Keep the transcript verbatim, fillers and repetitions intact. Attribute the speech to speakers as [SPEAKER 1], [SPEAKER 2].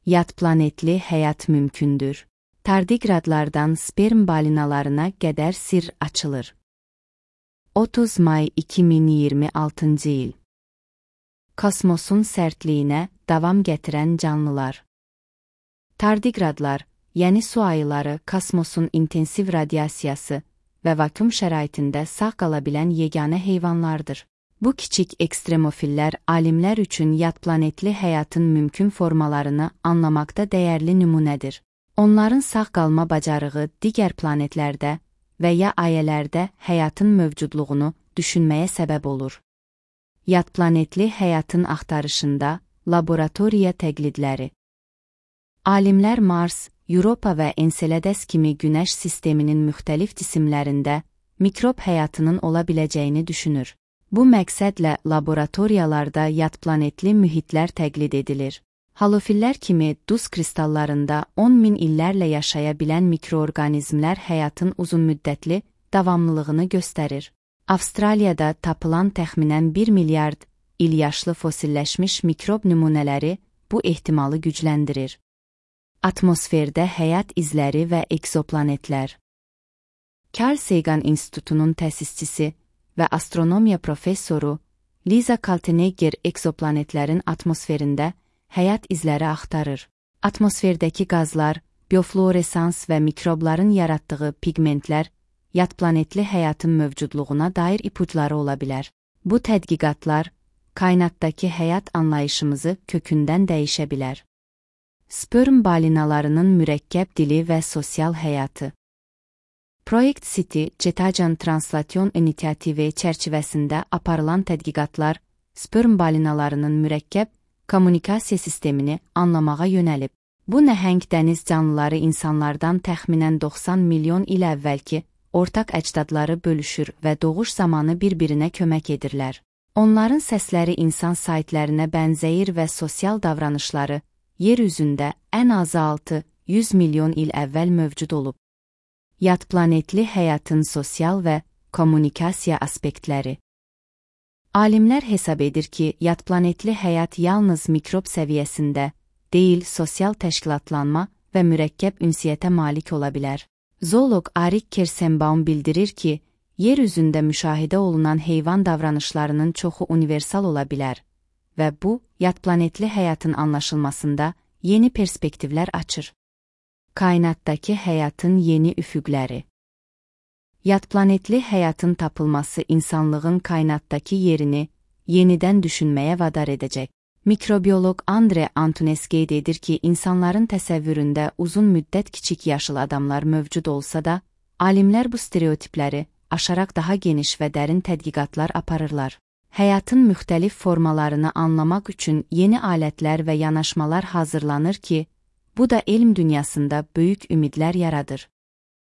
[SPEAKER 1] Yad planetli həyat mümkündür. Tardigradlardan sperm balinalarına qədər sirr açılır. otuz may iki min iyirmi altıncı il. Kosmosun sərtliyinə davam gətirən canlılar. Tardigradlar, yəni su ayıları, kosmosun intensiv radiasiyası və vakuum şəraitində sağ qala bilən yeganə heyvanlardır. Bu kiçik ekstremofillər alimlər üçün yad planetli həyatın mümkün formalarını anlamaqda dəyərli nümunədir. Onların sağ qalma bacarığı digər planetlərdə və ya ayələrdə həyatın mövcudluğunu düşünməyə səbəb olur. Yad planetli həyatın axtarışında laboratoriya təqlidləri. Alimlər Mars, Europa və Enceladus kimi Günəş sisteminin müxtəlif cisimlərində mikrob həyatının ola biləcəyini düşünür. Bu məqsədlə laboratoriyalarda yad planetli mühitlər təqlid edilir. Halofillər kimi duz kristallarında on min illərlə yaşaya bilən mikroorqanizmlər həyatın uzunmüddətli davamlılığını göstərir. Avstraliyada tapılan təxminən bir milyard il yaşlı fosilləşmiş mikrob nümunələri bu ehtimalı gücləndirir. Atmosferdə həyat izləri və ekzoplanetlər. Carl Sagan İnstitutunun təsisçisi və astronomiya professoru Liza Kaltenegger ekzoplanetlərin atmosferində həyat izləri axtarır. Atmosferdəki qazlar, biofluoresans və mikrobların yaratdığı pigmentlər yad planetli həyatın mövcudluğuna dair ipuçları ola bilər. Bu tədqiqatlar kainatdakı həyat anlayışımızı kökündən dəyişə bilər. Sperm balinalarının mürəkkəb dili və sosial həyatı. Project City Cetacan Translasyon İnisiativi çərçivəsində aparılan tədqiqatlar sperm balinalarının mürəkkəb kommunikasiya sistemini anlamağa yönəlib. Bu nəhəng dəniz canlıları insanlardan təxminən doxsan milyon il əvvəlki ortaq əcdadları bölüşür və doğuş zamanı bir-birinə kömək edirlər. Onların səsləri insan saitlərinə bənzəyir və sosial davranışları yer üzündə ən azı altı yüz milyon il əvvəl mövcud olub. Yad planetli həyatın sosial və kommunikasiya aspektləri. Alimlər hesab edir ki, yad planetli həyat yalnız mikrob səviyyəsində deyil, sosial təşkilatlanma və mürəkkəb ünsiyyətə malik ola bilər. Zooloq Arik Kersenbaum bildirir ki, yer üzündə müşahidə olunan heyvan davranışlarının çoxu universal ola bilər və bu, yad planetli həyatın anlaşılmasında yeni perspektivlər açır. Kainatdakı həyatın yeni üfüqləri. Yad planetli həyatın tapılması insanlığın kainatdakı yerini yenidən düşünməyə vadar edəcək. Mikrobioloq Andre Antunes qeyd edir ki, insanların təsəvvüründə uzun müddət kiçik yaşıl adamlar mövcud olsa da, alimlər bu stereotipləri aşaraq daha geniş və dərin tədqiqatlar aparırlar. Həyatın müxtəlif formalarını anlamaq üçün yeni alətlər və yanaşmalar hazırlanır ki, bu da elm dünyasında böyük ümidlər yaradır.